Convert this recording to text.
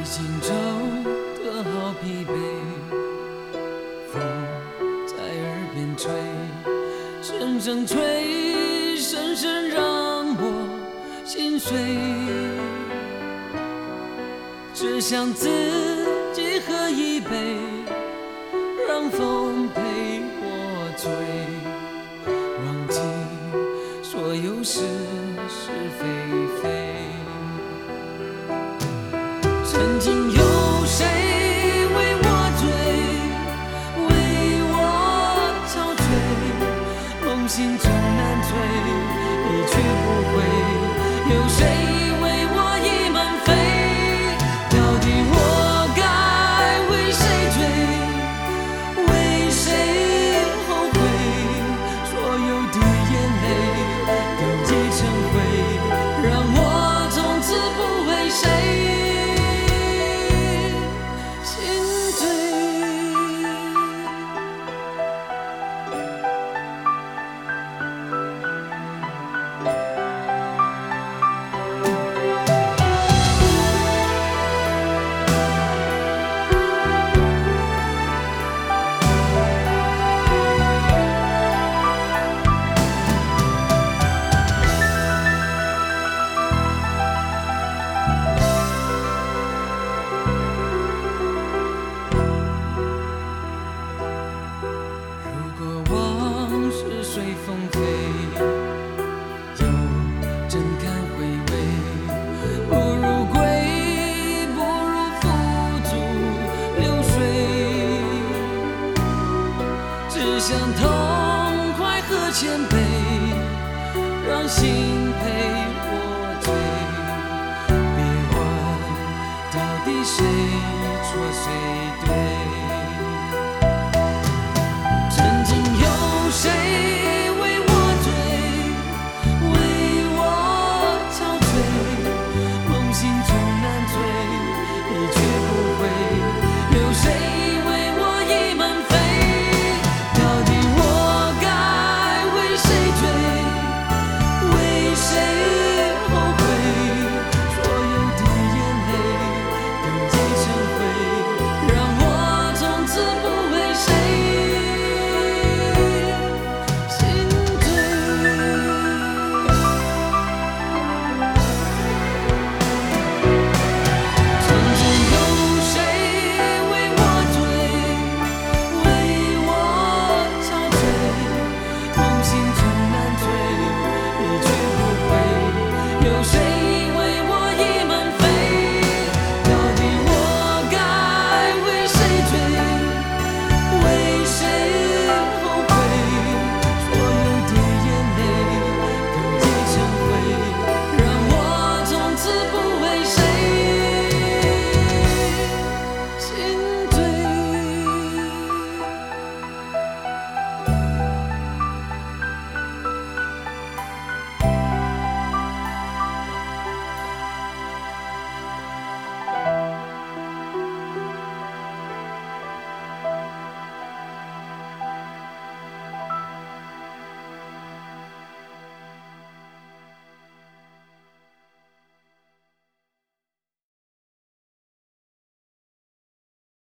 今朝的好疲惫，风在耳边吹，声声吹，声声让我心碎。只想自己喝一杯，让风陪我醉，忘记所有是是非非。曾经有谁为我醉，为我憔悴，梦醒终难醉，一去不回。有谁为我已满飞？到底我该为谁追，为谁后悔？所有的眼泪都已成灰，让我从此不为谁随风飞，又怎堪回味？不如归，不如付诸流水。只想痛快喝千杯，让心陪我醉。别问到底谁错谁对。